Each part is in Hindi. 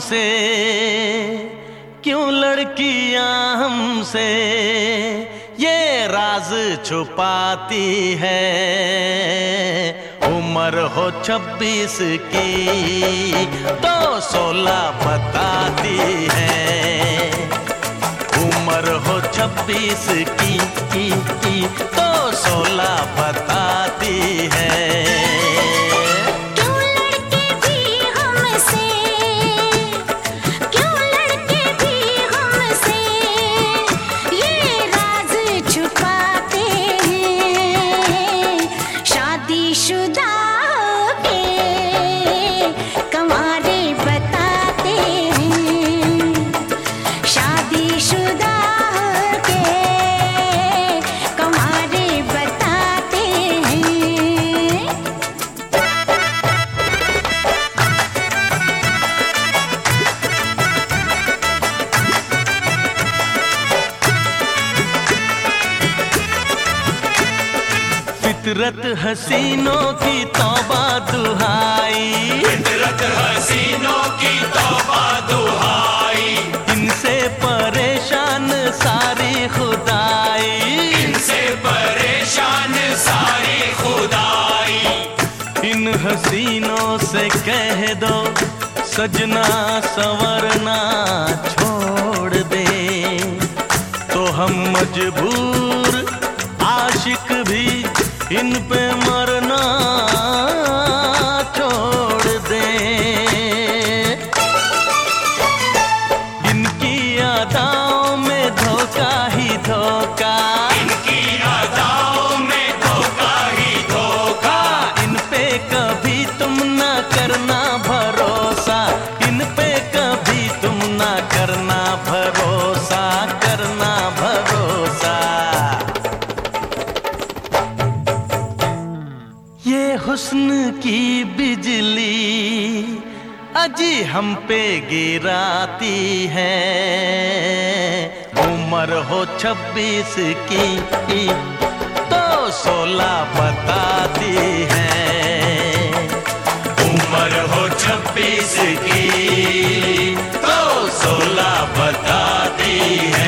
हमसे, क्यों लड़कियां हमसे ये राज छुपाती है। उम्र हो 26 की तो 16 बताती है। उम्र हो 26 की तो 16 बताती है। फितरत हसीनों की तौबा दुहाई, फितरत हसीनों की तौबा दुहाई। इनसे परेशान सारी खुदाई, इनसे परेशान सारी खुदाई। इन हसीनों से कह दो सजना संवरना छोड़ दे, तो हम मजबूर आशिक भी इन पे मरना छोड़ दे। इनकी अदाओं में धोखा ही धोखा, इनकी अदाओं में धोखा ही धोखा। इन पे कभी तुम ना करना भरोसा, इन पे कभी तुम ना करना भरोसा, करना भरोसा। ये हुस्न की बिजली अजी हम पे गिराती है। उम्र हो 26 की तो 16 बताती है। उम्र हो 26 की तो 16 बताती है।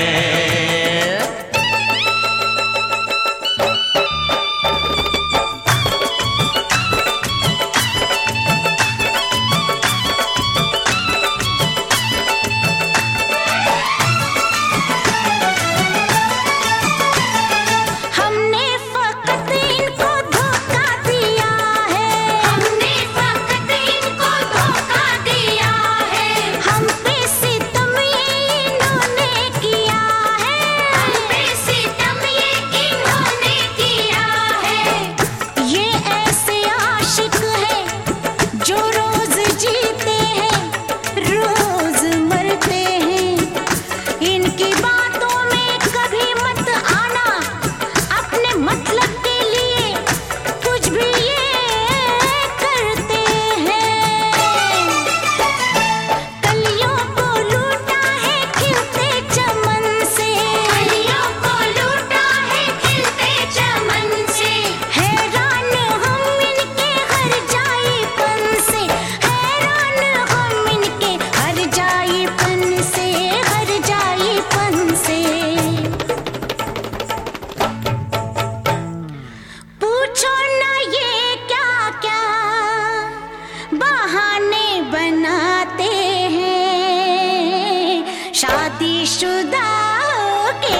शादीशुदा के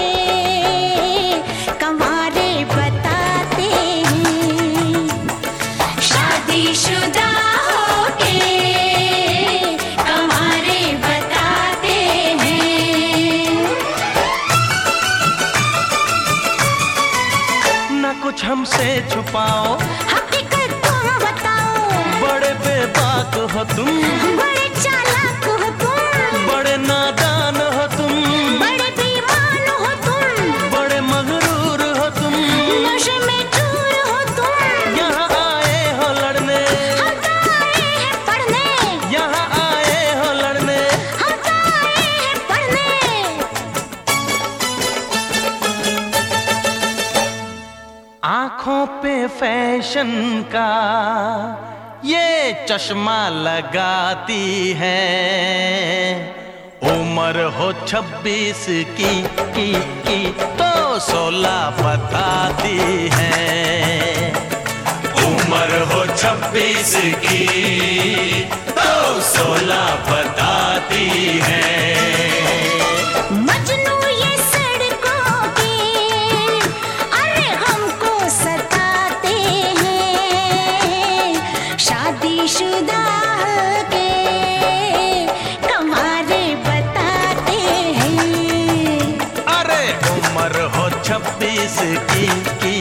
कंवारे बताते हैं, शादीशुदा के कंवारे बताते हैं। ना कुछ हमसे छुपाओ, हकीकत तुम बताओ, बड़े बेबाक हो तुम, बड़े चालाक हो तुम, बड़े नादान हो तुम, बड़े बेईमान हो तुम, बड़े मगरूर हो तुम, नशे में चूर हो तुम। यहाँ आए हो लड़ने, हम तो आए हैं पढ़ने, यहाँ आए हो लड़ने। हम तो आए हैं पढ़ने। आंखों पे फैशन का ये चश्मा लगाती है। उम्र हो 26 की तो 16 बताती है। उम्र हो 26 की तो 16 बताती है। मजनू ये सड़कों के अरे हमको सताते हैं। शादीशुदा के कमारे बताते हैं। अरे उम्र हो 26 की